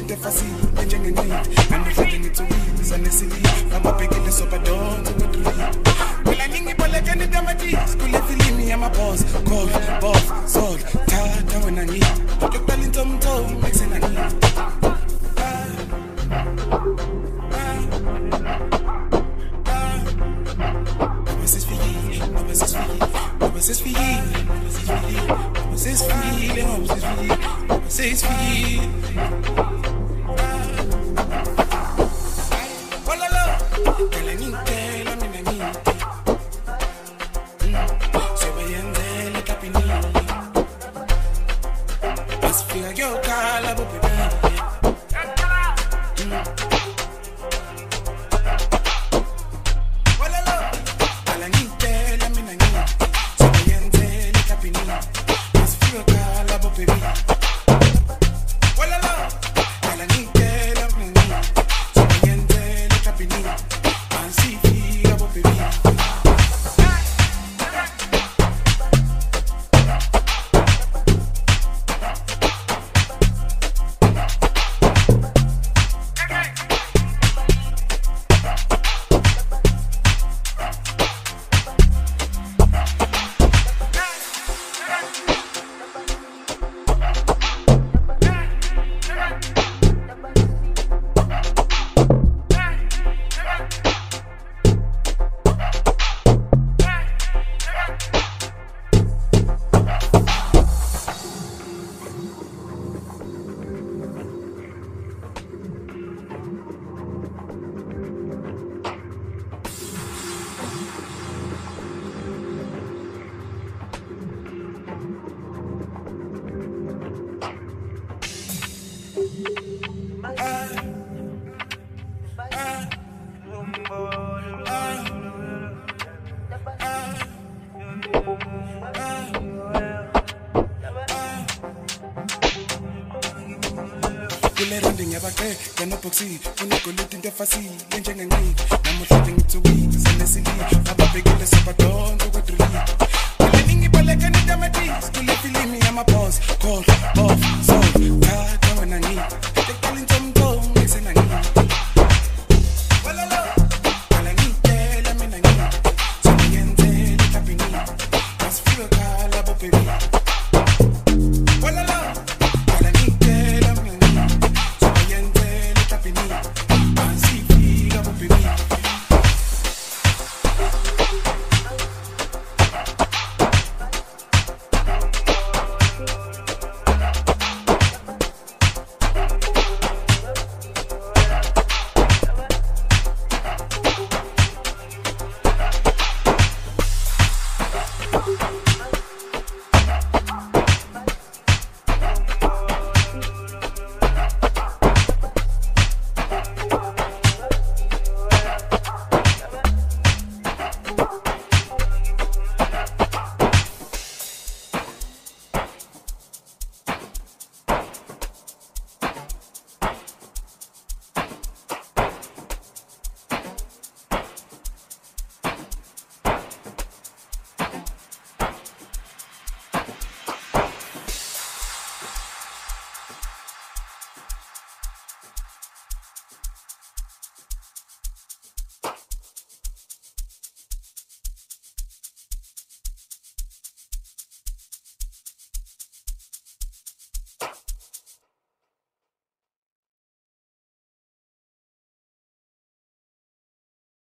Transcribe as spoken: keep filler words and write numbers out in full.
into fasi njengencindi namhlanje ngithuwile sanesili ababhekile sobadonsa kwetrili mina ngingiboleka nitamatisi kule filimi yamaboss call boss soul tata wena ngi yokuqala intomto mixena ngi This is for you, this is for you, this is for you, this is for you, this is for you. Oh la la, la niente, la mina niente. Se vayan le capini. As feel yo cala bu baby. Oh la la, la niente, la mina niente. Baby, voilà la, la niente, la niente, so niente, le capini, anzi figa, baby. Rending yabake kana boxi unekoleti into fasi njengencindi namhlanje ngithuwile sanesili ababhekile sobadonsa kwetrili mina ngingiboleka nitamatisi kule filimi yamaboss call off soul tata wena ngi